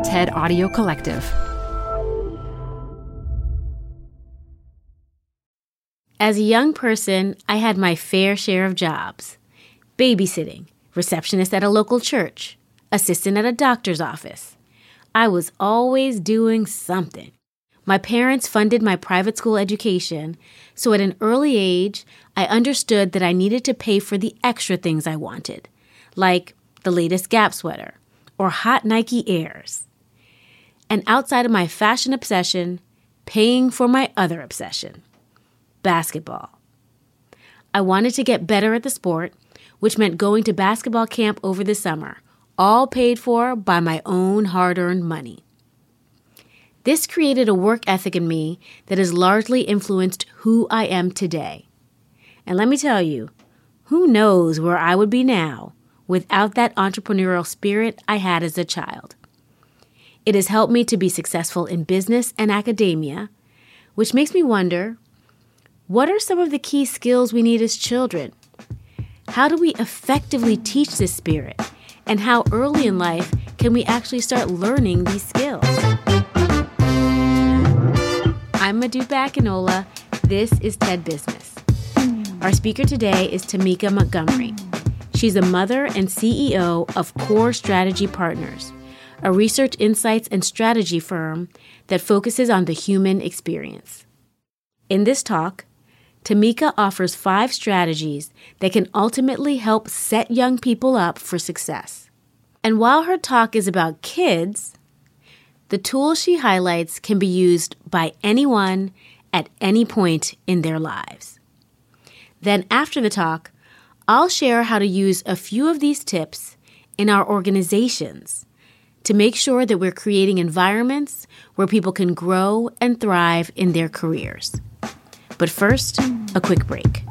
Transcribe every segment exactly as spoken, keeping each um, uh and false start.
TED Audio Collective. As a young person, I had my fair share of jobs. Babysitting, receptionist at a local church, assistant at a doctor's office. I was always doing something. My parents funded my private school education, so at an early age, I understood that I needed to pay for the extra things I wanted, like the latest Gap sweater or hot Nike Airs. And outside of my fashion obsession, paying for my other obsession, basketball. I wanted to get better at the sport, which meant going to basketball camp over the summer, all paid for by my own hard-earned money. This created a work ethic in me that has largely influenced who I am today. And let me tell you, who knows where I would be now without that entrepreneurial spirit I had as a child. It has helped me to be successful in business and academia, which makes me wonder, what are some of the key skills we need as children? How do we effectively teach this spirit? And how early in life can we actually start learning these skills? I'm Modupe Akinola. This is TED Business. Our speaker today is Tamika Montgomery. She's a mother and C E O of Core Strategy Partners, a research insights and strategy firm that focuses on the human experience. In this talk, Tamika offers five strategies that can ultimately help set young people up for success. And while her talk is about kids, the tools she highlights can be used by anyone at any point in their lives. Then after the talk, I'll share how to use a few of these tips in our organizations to make sure that we're creating environments where people can grow and thrive in their careers. But first, a quick break.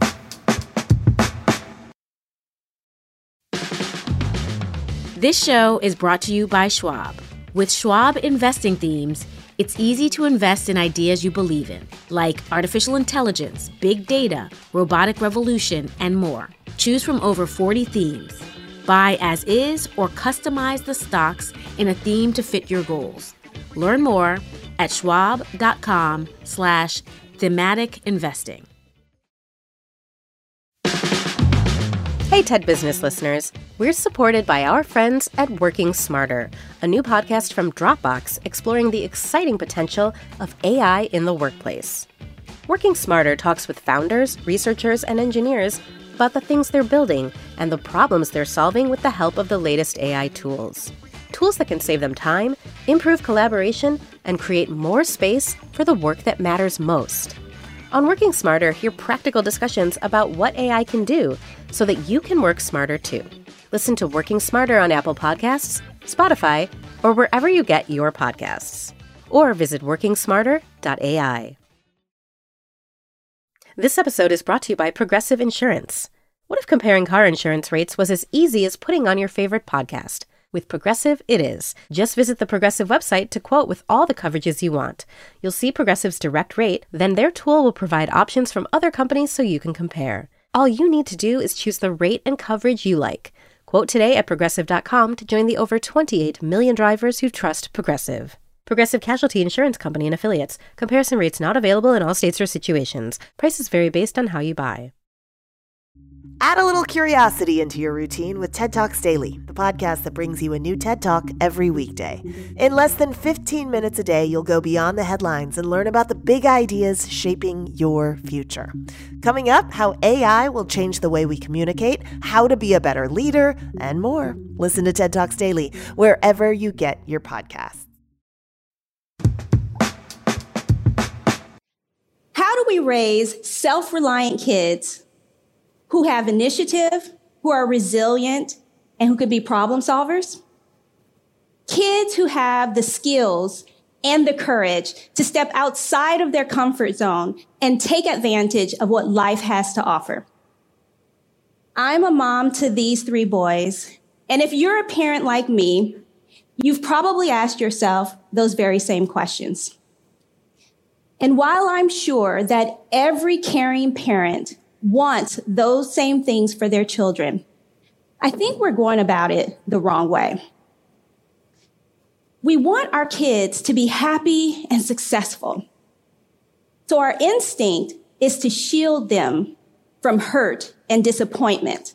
This show is brought to you by Schwab. With Schwab investing themes, it's easy to invest in ideas you believe in, like artificial intelligence, big data, robotic revolution, and more. Choose from over forty themes. Buy as is or customize the stocks in a theme to fit your goals. Learn more at schwab.com slash thematic investing. Hey, TED Business listeners. We're supported by our friends at Working Smarter, a new podcast from Dropbox exploring the exciting potential of A I in the workplace. Working Smarter talks with founders, researchers, and engineers about the things they're building and the problems they're solving with the help of the latest A I tools. Tools that can save them time, improve collaboration, and create more space for the work that matters most. On Working Smarter, hear practical discussions about what A I can do so that you can work smarter too. Listen to Working Smarter on Apple Podcasts, Spotify, or wherever you get your podcasts. Or visit working smarter dot A I. This episode is brought to you by Progressive Insurance. What if comparing car insurance rates was as easy as putting on your favorite podcast? With Progressive, it is. Just visit the Progressive website to quote with all the coverages you want. You'll see Progressive's direct rate, then their tool will provide options from other companies so you can compare. All you need to do is choose the rate and coverage you like. Quote today at progressive dot com to join the over twenty-eight million drivers who trust Progressive. Progressive Casualty Insurance Company and Affiliates. Comparison rates not available in all states or situations. Prices vary based on how you buy. Add a little curiosity into your routine with TED Talks Daily, the podcast that brings you a new TED Talk every weekday. In less than fifteen minutes a day, you'll go beyond the headlines and learn about the big ideas shaping your future. Coming up, how A I will change the way we communicate, how to be a better leader, and more. Listen to TED Talks Daily wherever you get your podcasts. How do we raise self-reliant kids who have initiative, who are resilient, and who could be problem solvers? Kids who have the skills and the courage to step outside of their comfort zone and take advantage of what life has to offer. I'm a mom to these three boys, and if you're a parent like me, you've probably asked yourself those very same questions. And while I'm sure that every caring parent wants those same things for their children, I think we're going about it the wrong way. We want our kids to be happy and successful. So our instinct is to shield them from hurt and disappointment.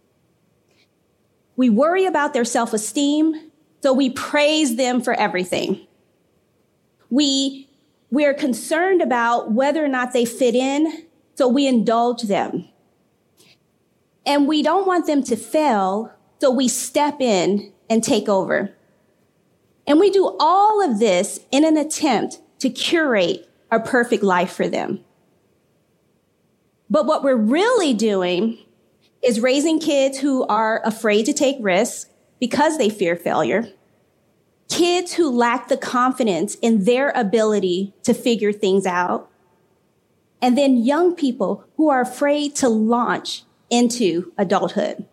We worry about their self-esteem, so we praise them for everything. We, we're concerned about whether or not they fit in, so we indulge them. And we don't want them to fail, so we step in and take over. And we do all of this in an attempt to curate a perfect life for them. But what we're really doing is raising kids who are afraid to take risks because they fear failure, kids who lack the confidence in their ability to figure things out, and then young people who are afraid to launch into adulthood.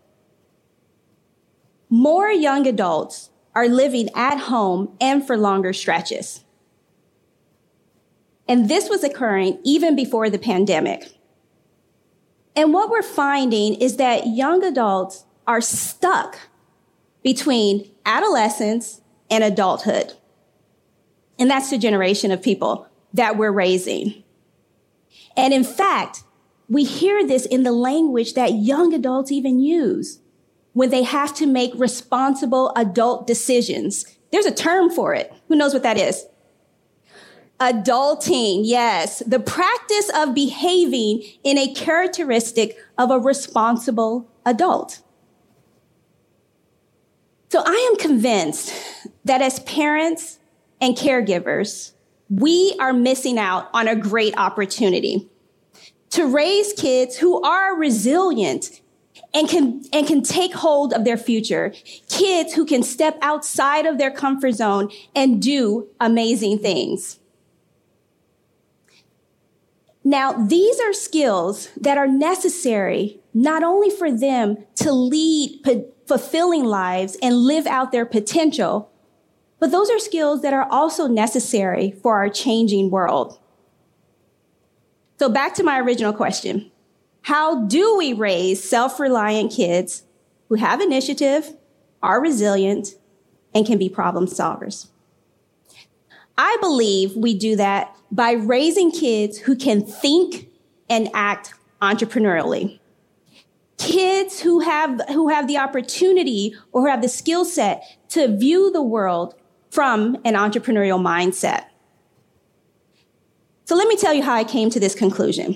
More young adults are living at home and for longer stretches. And this was occurring even before the pandemic. And what we're finding is that young adults are stuck between adolescence and adulthood. And that's the generation of people that we're raising. And in fact, we hear this in the language that young adults even use when they have to make responsible adult decisions. There's a term for it. Who knows what that is? Adulting, yes. The practice of behaving in a characteristic of a responsible adult. So I am convinced that as parents and caregivers, we are missing out on a great opportunity to raise kids who are resilient and can, and can take hold of their future. Kids who can step outside of their comfort zone and do amazing things. Now, these are skills that are necessary not only for them to lead p- fulfilling lives and live out their potential, but those are skills that are also necessary for our changing world. So back to my original question. How do we raise self-reliant kids who have initiative, are resilient, and can be problem solvers? I believe we do that by raising kids who can think and act entrepreneurially. Kids who have, who have the opportunity or who have the skill set to view the world from an entrepreneurial mindset. So let me tell you how I came to this conclusion.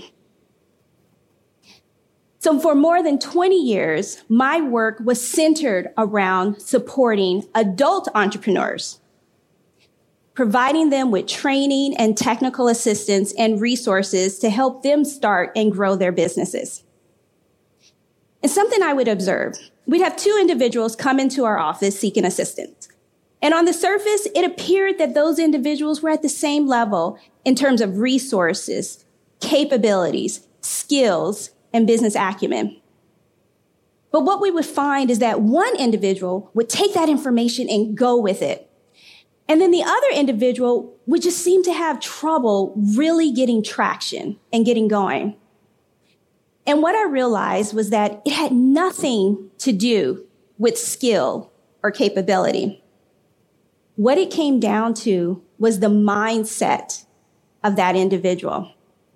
So for more than twenty years, my work was centered around supporting adult entrepreneurs, providing them with training and technical assistance and resources to help them start and grow their businesses. And something I would observe, we'd have two individuals come into our office seeking assistance. And on the surface, it appeared that those individuals were at the same level in terms of resources, capabilities, skills, and business acumen. But what we would find is that one individual would take that information and go with it. And then the other individual would just seem to have trouble really getting traction and getting going. And what I realized was that it had nothing to do with skill or capability. What it came down to was the mindset of that individual.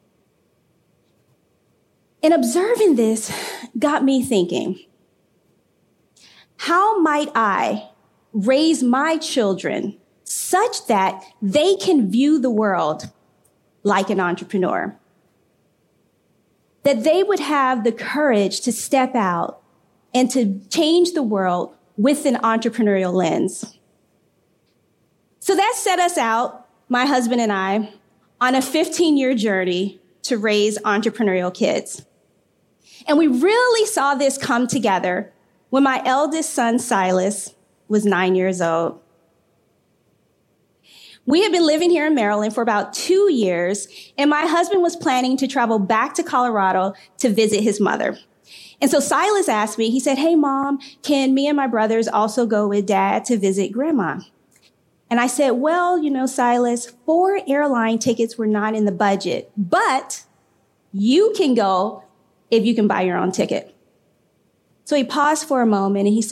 And observing this got me thinking, how might I raise my children such that they can view the world like an entrepreneur? That they would have the courage to step out and to change the world with an entrepreneurial lens. So that set us out, my husband and I, on a fifteen-year journey to raise entrepreneurial kids. And we really saw this come together when my eldest son, Silas, was nine years old. We had been living here in Maryland for about two years, and my husband was planning to travel back to Colorado to visit his mother. And so Silas asked me, he said, "Hey, Mom, can me and my brothers also go with Dad to visit Grandma?" And I said, "Well, you know, Silas, four airline tickets were not in the budget, but you can go if you can buy your own ticket." So he paused for a moment and he said,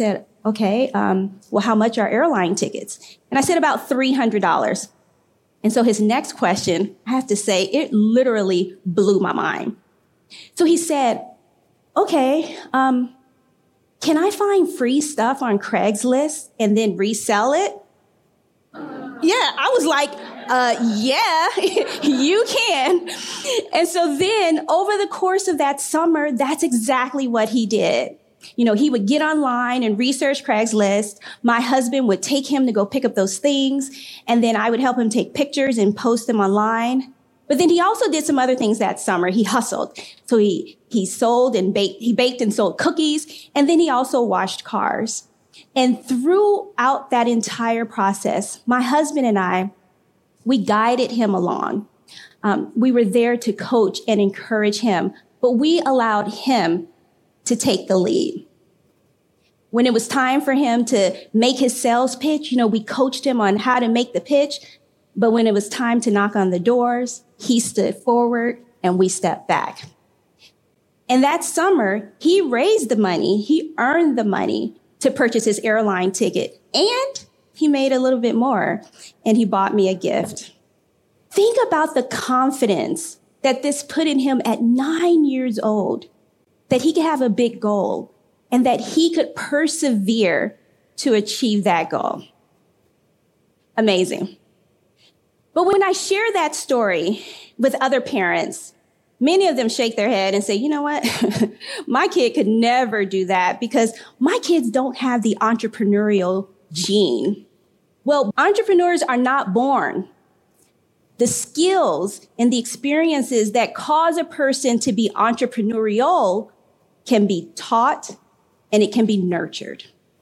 okay, um, well, how much are airline tickets? And I said about three hundred dollars. And so his next question, I have to say, it literally blew my mind. So he said, okay, um, can I find free stuff on Craigslist and then resell it? Yeah, I was like, uh, yeah, you can. And so then over the course of that summer, that's exactly what he did. You know, he would get online and research Craigslist. My husband would take him to go pick up those things. And then I would help him take pictures and post them online. But then he also did some other things that summer. He hustled. So he, he sold and baked, he baked and sold cookies. And then he also washed cars. And throughout that entire process, my husband and I, we guided him along. Um, we were there to coach and encourage him, but we allowed him to take the lead. When it was time for him to make his sales pitch, you know, we coached him on how to make the pitch. But when it was time to knock on the doors, he stood forward and we stepped back. And that summer, he raised the money, he earned the money to purchase his airline ticket, and he made a little bit more, and he bought me a gift. Think about the confidence that this put in him at nine years old, that he could have a big goal and that he could persevere to achieve that goal. Amazing. But when I share that story with other parents, many of them shake their head and say, you know what? My kid could never do that because my kids don't have the entrepreneurial gene. Well, entrepreneurs are not born. The skills and the experiences that cause a person to be entrepreneurial can be taught and it can be nurtured.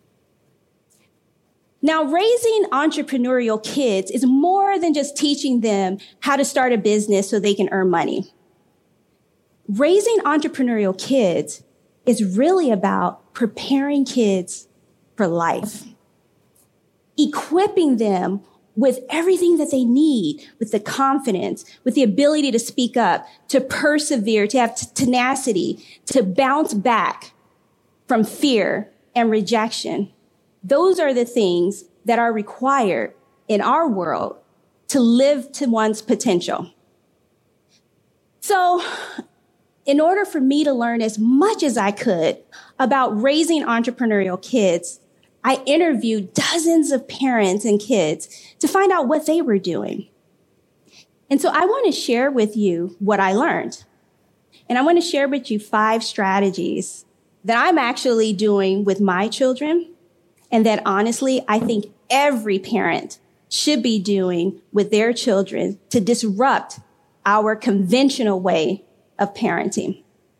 Now, raising entrepreneurial kids is more than just teaching them how to start a business so they can earn money. Raising entrepreneurial kids is really about preparing kids for life, equipping them with everything that they need, with the confidence, with the ability to speak up, to persevere, to have t- tenacity, to bounce back from fear and rejection. Those are the things that are required in our world to live to one's potential. So, in order for me to learn as much as I could about raising entrepreneurial kids, I interviewed dozens of parents and kids to find out what they were doing. And so I want to share with you what I learned. And I want to share with you five strategies that I'm actually doing with my children and that honestly, I think every parent should be doing with their children to disrupt our conventional way of parenting.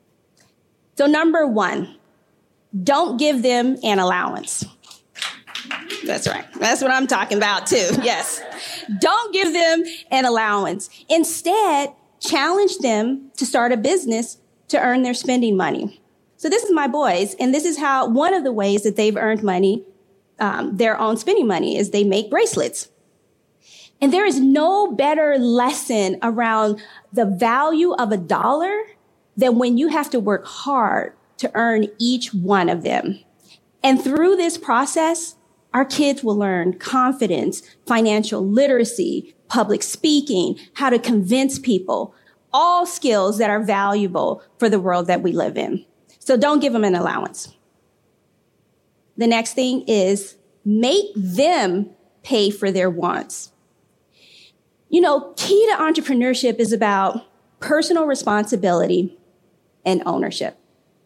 So number one, don't give them an allowance. That's right. That's what I'm talking about too. Yes. Don't give them an allowance. Instead, challenge them to start a business to earn their spending money. So this is my boys, and this is how one of the ways that they've earned money, um, their own spending money, is they make bracelets. And there is no better lesson around the value of a dollar than when you have to work hard to earn each one of them. And through this process, our kids will learn confidence, financial literacy, public speaking, how to convince people, all skills that are valuable for the world that we live in. So don't give them an allowance. The next thing is make them pay for their wants. You know, key to entrepreneurship is about personal responsibility and ownership.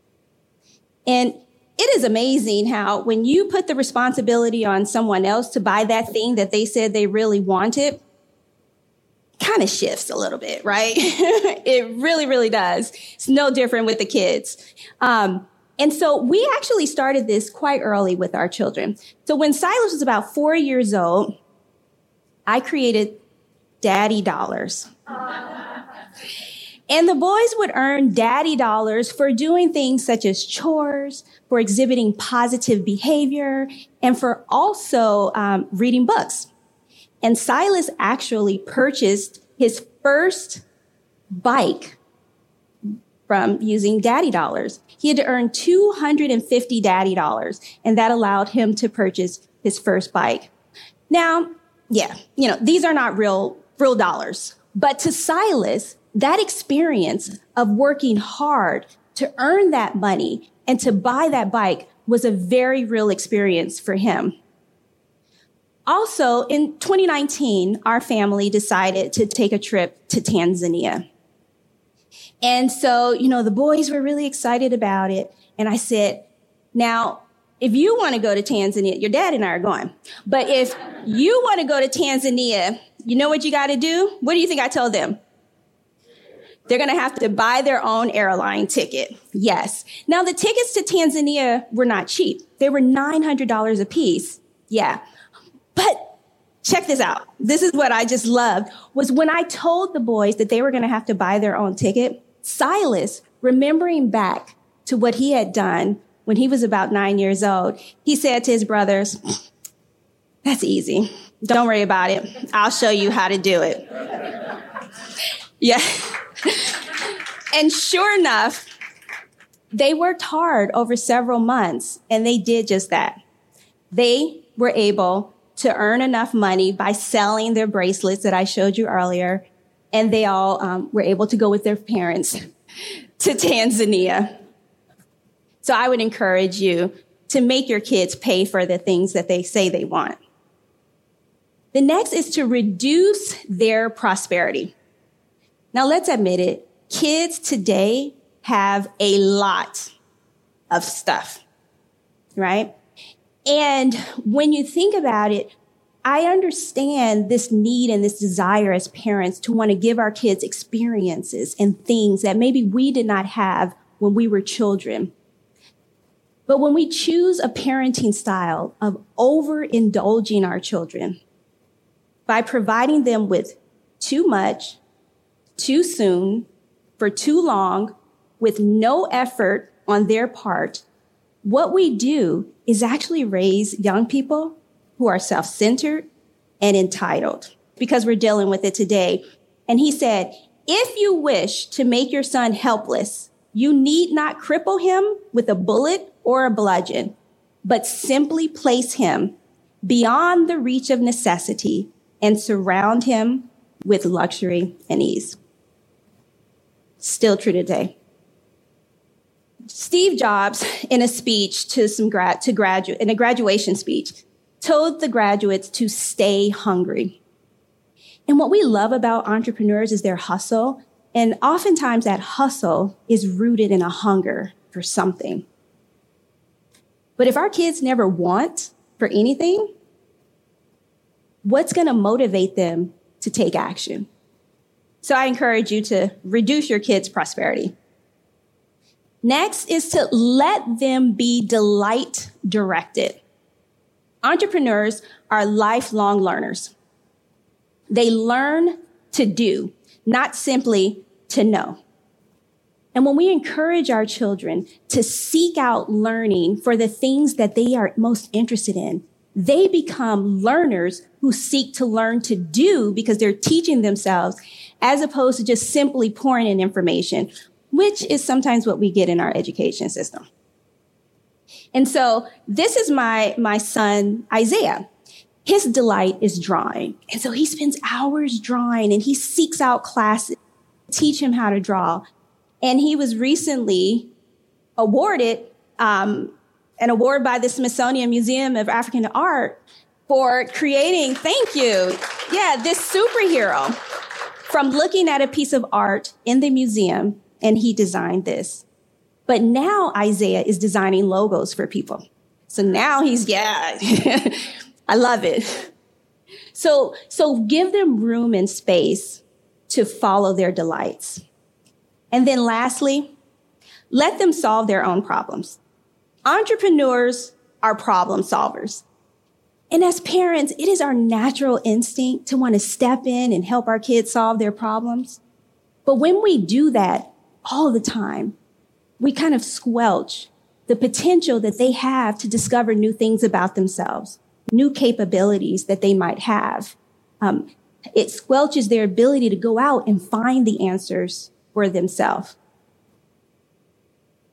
And it is amazing how when you put the responsibility on someone else to buy that thing that they said they really wanted, kind of shifts a little bit, right? It really, really does. It's no different with the kids. Um, and so we actually started this quite early with our children. So when Silas was about four years old, I created Daddy Dollars. And the boys would earn daddy dollars for doing things such as chores, for exhibiting positive behavior, and for also um, reading books. And Silas actually purchased his first bike from using daddy dollars. He had to earn two hundred fifty daddy dollars, and that allowed him to purchase his first bike. Now, yeah, you know, these are not real, real dollars. But to Silas, that experience of working hard to earn that money and to buy that bike was a very real experience for him. Also, in twenty nineteen, our family decided to take a trip to Tanzania. And so, you know, the boys were really excited about it. And I said, now, if you want to go to Tanzania, your dad and I are going. But if you want to go to Tanzania, you know what you got to do? What do you think I told them? They're going to have to buy their own airline ticket. Yes. Now, the tickets to Tanzania were not cheap. They were nine hundred dollars a piece. Yeah. But check this out. This is what I just loved, was when I told the boys that they were going to have to buy their own ticket, Silas, remembering back to what he had done when he was about nine years old, he said to his brothers, that's easy. Don't worry about it. I'll show you how to do it. Yeah. And sure enough, they worked hard over several months, and they did just that. They were able to earn enough money by selling their bracelets that I showed you earlier, and they all um, were able to go with their parents to Tanzania. So I would encourage you to make your kids pay for the things that they say they want. The next is to reduce their prosperity. Now, let's admit it. Kids today have a lot of stuff, right? And when you think about it, I understand this need and this desire as parents to want to give our kids experiences and things that maybe we did not have when we were children. But when we choose a parenting style of overindulging our children by providing them with too much, too soon, for too long, with no effort on their part, what we do is actually raise young people who are self-centered and entitled, because we're dealing with it today. And he said, if you wish to make your son helpless, you need not cripple him with a bullet or a bludgeon, but simply place him beyond the reach of necessity and surround him with luxury and ease. Still true today. Steve Jobs, in a speech to some grad to graduate in a graduation speech, told the graduates to stay hungry. And what we love about entrepreneurs is their hustle, and oftentimes that hustle is rooted in a hunger for something. But if our kids never want for anything, what's going to motivate them to take action? So I encourage you to reduce your kids' prosperity. Next is to let them be delight directed. Entrepreneurs are lifelong learners. They learn to do, not simply to know. And when we encourage our children to seek out learning for the things that they are most interested in, they become learners who seek to learn to do because they're teaching themselves, as opposed to just simply pouring in information, which is sometimes what we get in our education system. And so this is my, my son, Isaiah. His delight is drawing. And so he spends hours drawing, and he seeks out classes to teach him how to draw. And he was recently awarded um, an award by the Smithsonian Museum of African Art for creating, thank you, yeah, this superhero from looking at a piece of art in the museum, and he designed this. But now Isaiah is designing logos for people. So now he's, yeah, I love it. So, so give them room and space to follow their delights. And then lastly, let them solve their own problems. Entrepreneurs are problem solvers. And as parents, it is our natural instinct to want to step in and help our kids solve their problems. But when we do that all the time, we kind of squelch the potential that they have to discover new things about themselves, new capabilities that they might have. Um, it squelches their ability to go out and find the answers for themselves.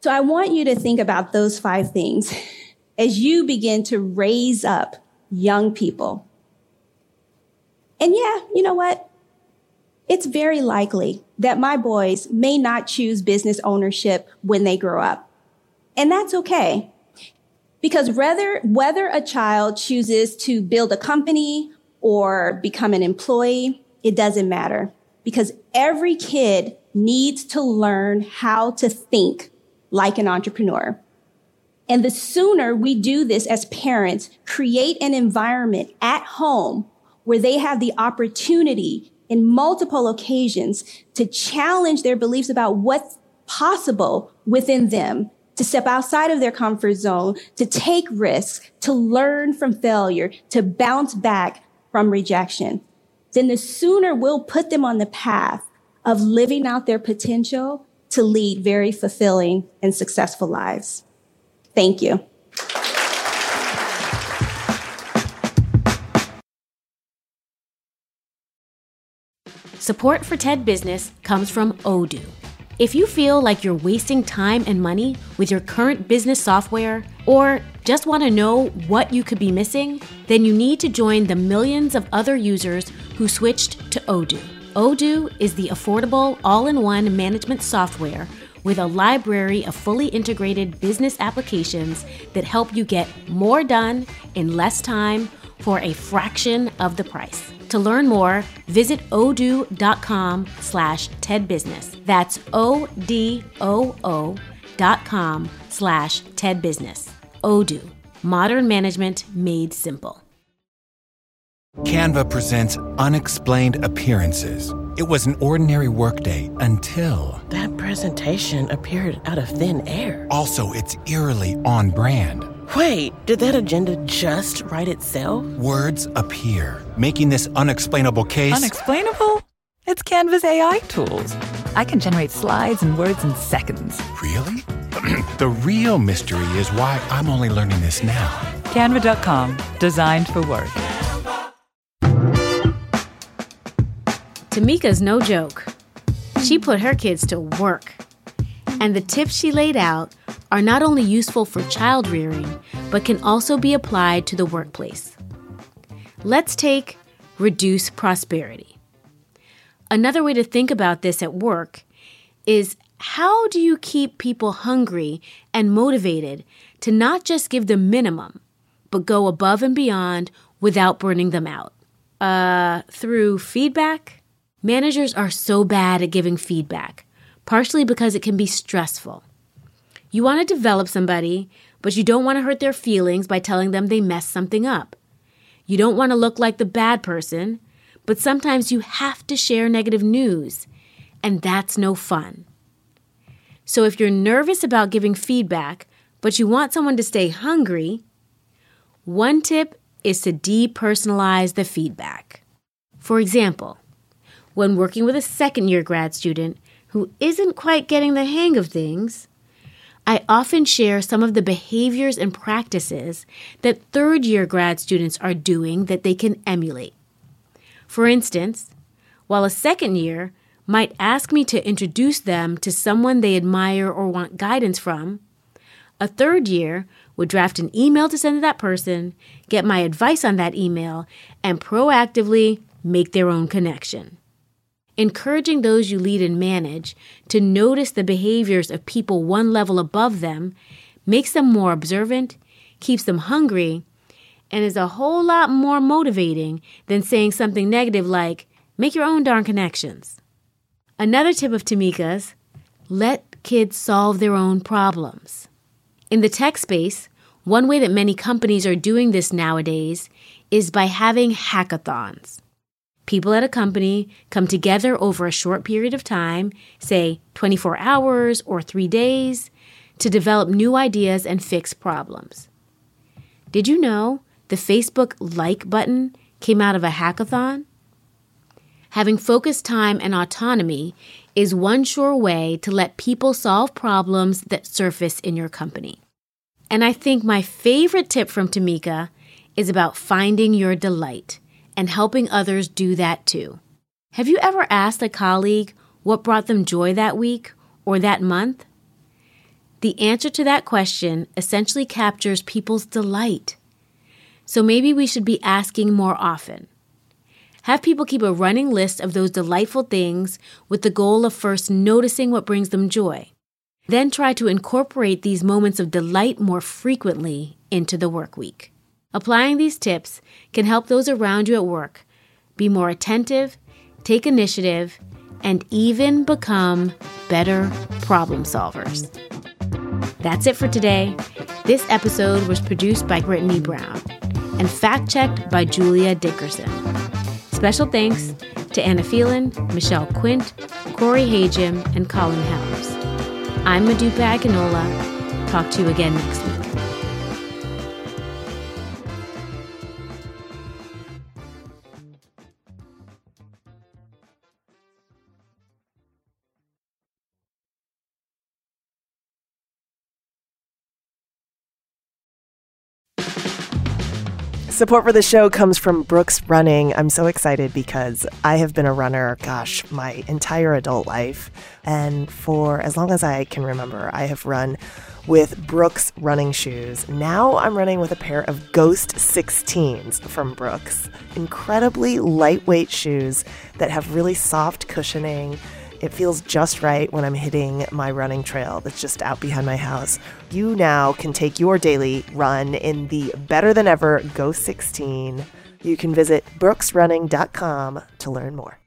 So I want you to think about those five things as you begin to raise up young people. And yeah, you know what? It's very likely that my boys may not choose business ownership when they grow up. And that's okay. Because whether, whether a child chooses to build a company or become an employee, it doesn't matter. Because every kid needs to learn how to think like an entrepreneur. And the sooner we do this as parents, create an environment at home where they have the opportunity in multiple occasions to challenge their beliefs about what's possible within them, to step outside of their comfort zone, to take risks, to learn from failure, to bounce back from rejection, then the sooner we'll put them on the path of living out their potential to lead very fulfilling and successful lives. Thank you. Support for TED Business comes from Odoo. If you feel like you're wasting time and money with your current business software, or just want to know what you could be missing, then you need to join the millions of other users who switched to Odoo. Odoo is the affordable, all-in-one management software with a library of fully integrated business applications that help you get more done in less time for a fraction of the price. To learn more, visit odoo.com slash tedbusiness. That's O-D-O-O dot com slash tedbusiness. Odoo, modern management made simple. Canva presents Unexplained Appearances. It was an ordinary workday until... That presentation appeared out of thin air. Also, it's eerily on brand. Wait, did that agenda just write itself? Words appear, making this unexplainable case... Unexplainable? It's Canva's A I tools. I can generate slides and words in seconds. Really? The real mystery is why I'm only learning this now. Canva dot com, designed for work. Tamika's no joke. She put her kids to work. And the tips she laid out are not only useful for child rearing, but can also be applied to the workplace. Let's take reduce prosperity. Another way to think about this at work is, how do you keep people hungry and motivated to not just give the minimum, but go above and beyond without burning them out? Uh, through feedback? Managers are so bad at giving feedback, partially because it can be stressful. You want to develop somebody, but you don't want to hurt their feelings by telling them they messed something up. You don't want to look like the bad person, but sometimes you have to share negative news, and that's no fun. So if you're nervous about giving feedback, but you want someone to stay hungry, one tip is to depersonalize the feedback. For example, when working with a second-year grad student who isn't quite getting the hang of things, I often share some of the behaviors and practices that third-year grad students are doing that they can emulate. For instance, while a second year might ask me to introduce them to someone they admire or want guidance from, a third year would draft an email to send to that person, get my advice on that email, and proactively make their own connection. Encouraging those you lead and manage to notice the behaviors of people one level above them makes them more observant, keeps them hungry, and is a whole lot more motivating than saying something negative like, make your own darn connections. Another tip of Tamika's, let kids solve their own problems. In the tech space, one way that many companies are doing this nowadays is by having hackathons. People at a company come together over a short period of time, say twenty-four hours or three days, to develop new ideas and fix problems. Did you know the Facebook like button came out of a hackathon? Having focused time and autonomy is one sure way to let people solve problems that surface in your company. And I think my favorite tip from Tamika is about finding your delight and helping others do that too. Have you ever asked a colleague what brought them joy that week or that month? The answer to that question essentially captures people's delight. So maybe we should be asking more often. Have people keep a running list of those delightful things with the goal of first noticing what brings them joy. Then try to incorporate these moments of delight more frequently into the work week. Applying these tips can help those around you at work be more attentive, take initiative, and even become better problem solvers. That's it for today. This episode was produced by Brittany Brown and fact-checked by Julia Dickerson. Special thanks to Anna Phelan, Michelle Quint, Corey Hagem, and Colin Helms. I'm Modupe Akinola. Talk to you again next week. Support for the show comes from Brooks Running. I'm so excited because I have been a runner, gosh, my entire adult life. And for as long as I can remember, I have run with Brooks running shoes. Now I'm running with a pair of Ghost sixteens from Brooks. Incredibly lightweight shoes that have really soft cushioning. It feels just right when I'm hitting my running trail that's just out behind my house. You now can take your daily run in the better than ever Ghost sixteen. You can visit brooks running dot com to learn more.